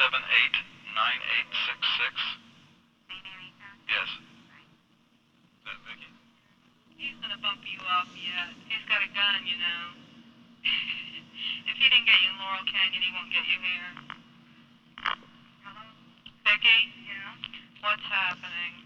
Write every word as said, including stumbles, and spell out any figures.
seven eight nine eight six six. Yes. Is that Vicky? He's gonna bump you off yet. He's got a gun, you know. If he didn't get you in Laurel Canyon, he won't get you here. Hello? Vicky? Yeah? What's happening?